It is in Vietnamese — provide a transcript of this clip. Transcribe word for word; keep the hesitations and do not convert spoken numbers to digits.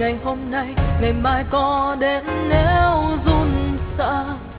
ngày hôm nay ngày mai có đến nếu run sợ